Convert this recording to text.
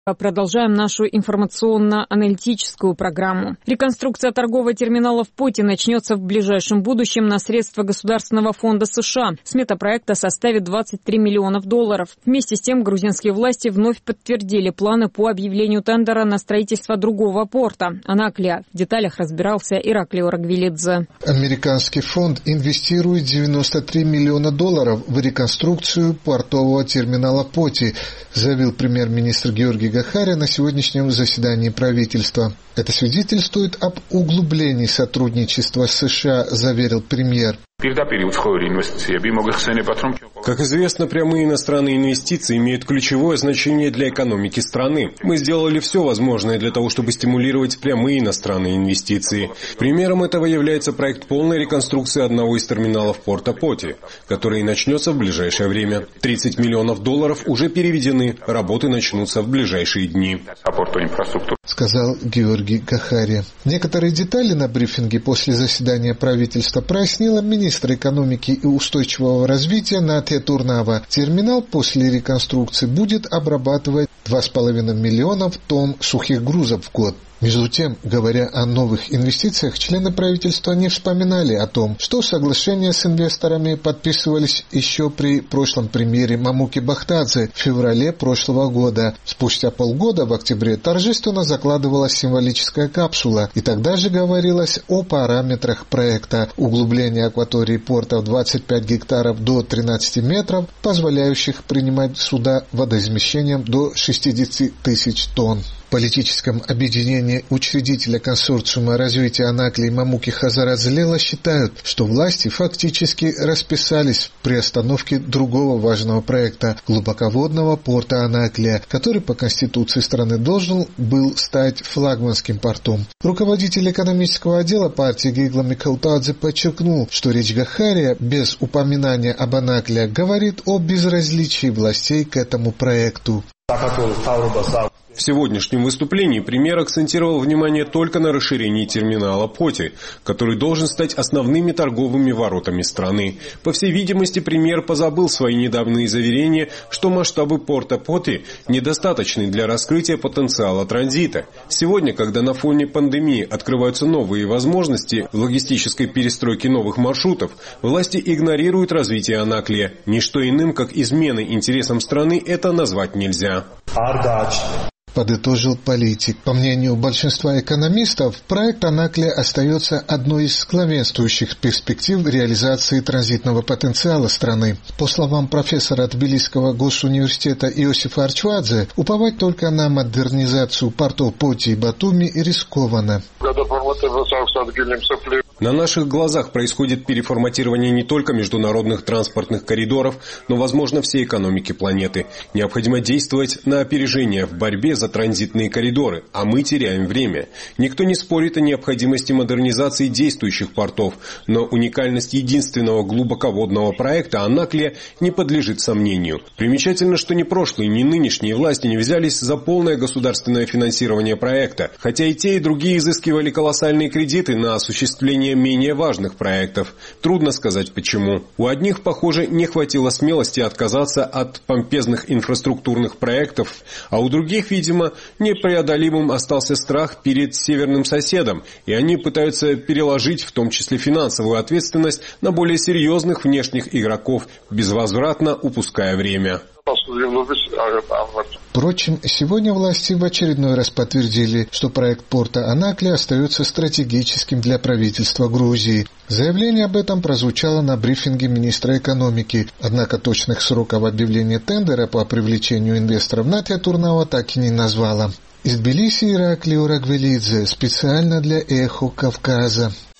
Продолжаем нашу информационно-аналитическую программу. Реконструкция торгового терминала в Поти начнется в ближайшем будущем на средства Государственного фонда США. Смета проекта составит $23 миллиона. Вместе с тем грузинские власти вновь подтвердили планы по объявлению тендера на строительство другого порта – Анаклия. В деталях разбирался Ираклий Орагвелидзе. Американский фонд инвестирует $93 миллиона в реконструкцию портового терминала Поти, заявил премьер-министр Георгий Гахария на сегодняшнем заседании правительства. Это свидетельствует об углублении сотрудничества с США, заверил премьер. Как известно, прямые иностранные инвестиции имеют ключевое значение для экономики страны. Мы сделали все возможное для того, чтобы стимулировать прямые иностранные инвестиции. Примером этого является проект полной реконструкции одного из терминалов порта Поти, который начнется в ближайшее время. $30 миллионов уже переведены, работы начнутся в ближайшие дни. Сказал Георгий Гахария. Некоторые детали на брифинге после заседания правительства прояснила министр экономики и устойчивого развития Натья Турнава. Терминал после реконструкции будет обрабатывать 2,5 миллиона тонн сухих грузов в год. Между тем, говоря о новых инвестициях, члены правительства не вспоминали о том, что соглашения с инвесторами подписывались еще при прошлом премьере Мамуки Бахтадзе в феврале прошлого года. Спустя полгода, в октябре, торжественно закладывалась символическая капсула, и тогда же говорилось о параметрах проекта: углубление акватории порта в 25 гектаров до 13 метров, позволяющих принимать суда водоизмещением до 60 тысяч тонн. В политическом объединении учредителя консорциума развития Анаклии Мамуки Хазарадзе считают, что власти фактически расписались в приостановке другого важного проекта – глубоководного порта Анаклия, который по конституции страны должен был стать флагманским портом. Руководитель экономического отдела партии Гигла Микаутадзе подчеркнул, что речь Гахария без упоминания об Анаклии говорит о безразличии властей к этому проекту. В сегодняшнем выступлении премьер акцентировал внимание только на расширении терминала Поти, который должен стать основными торговыми воротами страны. По всей видимости, премьер позабыл свои недавние заверения, что масштабы порта Поти недостаточны для раскрытия потенциала транзита. Сегодня, когда на фоне пандемии открываются новые возможности в логистической перестройке новых маршрутов, власти игнорируют развитие Анаклия. Ничто иным, как изменой интересам страны, это назвать нельзя. Подытожил политик. По мнению большинства экономистов, проект Анаклия остается одной из главенствующих перспектив реализации транзитного потенциала страны. По словам профессора Тбилисского госуниверситета Иосифа Арчвадзе, уповать только на модернизацию портов Поти и Батуми рискованно. На наших глазах происходит переформатирование не только международных транспортных коридоров, но, возможно, всей экономики планеты. Необходимо действовать на опережение в борьбе за транзитные коридоры, а мы теряем время. Никто не спорит о необходимости модернизации действующих портов, но уникальность единственного глубоководного проекта Анаклия не подлежит сомнению. Примечательно, что ни прошлые, ни нынешние власти не взялись за полное государственное финансирование проекта, хотя и те, и другие изыскивали колоссальные кредиты на осуществление менее важных проектов. Трудно сказать почему. У одних, похоже, не хватило смелости отказаться от помпезных инфраструктурных проектов, а у других, видимо, непреодолимым остался страх перед северным соседом, и они пытаются переложить, в том числе финансовую ответственность, на более серьезных внешних игроков, безвозвратно упуская время. Впрочем, сегодня власти в очередной раз подтвердили, что проект порта Анаклия остается стратегическим для правительства Грузии. Заявление об этом прозвучало на брифинге министра экономики, однако точных сроков объявления тендера по привлечению инвесторов Натья Турнава так и не назвала. Из Тбилиси Ираклий Орагвелидзе, специально для «Эхо Кавказа».